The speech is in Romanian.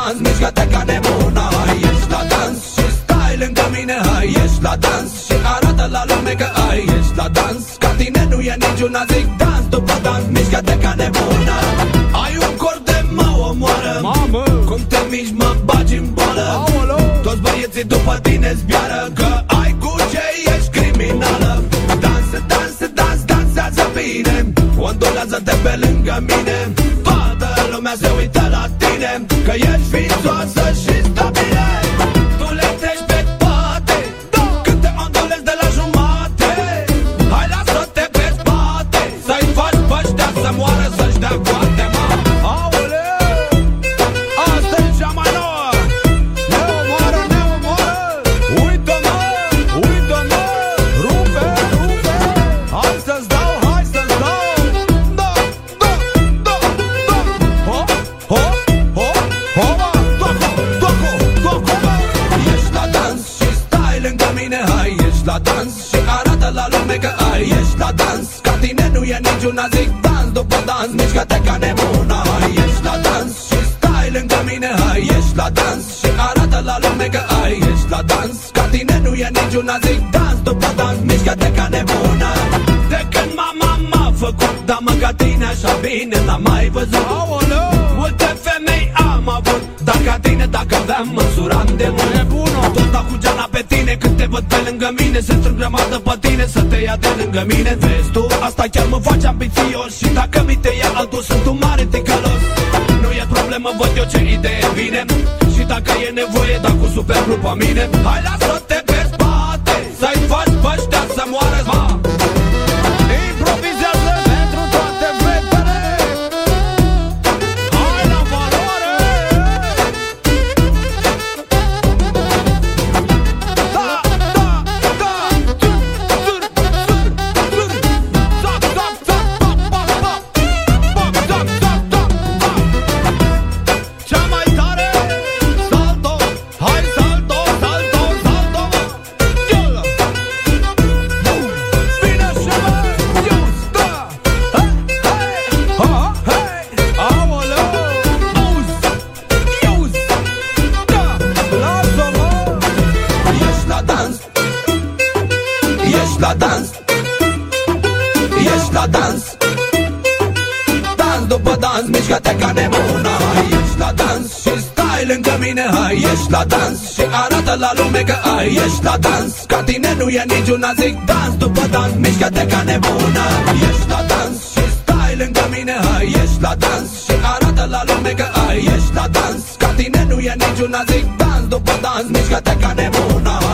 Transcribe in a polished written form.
dans, mișcă-te ca nebună. Hai, ești la dans și stai lângă mine. Hai, ești la dans și arată la lume că ai. Ești la dans, ca tine nu e niciuna. Zic dans după dans, mișcă-te ca nebună. Ai un corp de mă omoară, mamă. Cum te miști mă bagi în boală. Aolo. Toți băieții după tine zbiară, că ai cu ce ești criminală. Dansă, dansă, dans, dansează bine. Ondulează-te pe lângă mine. Toată lumea se uită la tine, că ești fițoasă și stabilă. Tu le treci pe toate, când te ondulezi de la jumate. Hai, lasă-te pe spate, să-i faci pe ăștia să moară, să-și dea coate, mă. Aoleu, asta e cea mai nouă. Ne omoară, ne omoară. Uită-mă, uită-mă. Rupe, rupe. Hai să-ți dau, hai să-ți dau. Da, da, da, da. Ho, ho, ho, ho, mă. Toco, toco, toco, mă. Ești la dans și stai lângă mine. Hai, ești la dans și arată la lume că ai. Ești la dans, ca tine nu e niciuna. Zic dans după dans, mișcă-te ca nebuna. Hai, ești la dans și stai lângă mine. Hai, ești la dans și arată la lume că ai. Ești la dans, ca tine nu e niciuna. Zic dans după dans, mișcă-te ca nebuna. De când mama m-a făcut, dar mă ca tine așa bine n-am mai văzut. Aoleu! Multe femei am avut, dar ca tine dacă aveam măsuram de mult. Nebună! Tot dau cu geana pe tine când te văd pe lângă mine. Se strâng grămadă pe tine să te ia de lângă mine. Vezi tu, asta chiar mă face ambițios. Și dacă mi te ia altul, sunt un mare ticălos. Nu e problemă, văd eu ce idee vine. Și dacă e nevoie, da cu superglu pe mine. Hai, lasă-te pe spate, să-i faci pe ăștia să moară, ma. Improvizează pentru toate fetele. Hai la valoare. Da, da, da. Zur, zur, zur. Zac, zac, zac, pap, pap, pap. Pap, zac, zac, zac, pap. Cea mai tare, salto. Hai, salto, salto, salto, mă. Iula. Bine și mă, ius, da. Hei, hei, ha, hei. Aoleu, auzi, ius, da. Lasă-mă. Ești la dans, ești la dans, ești la dans. Dans după dans, mișcă-te ca nebuna. Hai, ești la dans și stai lângă mine. Hai, ești la dans și arată la lume că ai. Ești la dans, ca tine nu e niciuna. Zic dans după dans, mișcă-te ca nebuna. Ești la dans și stai lângă mine. Hai, ești la dans și arată la lume că ai. Ești la dans, ca tine nu e niciuna. Zic dans după dans, mișcă-te ca nebuna.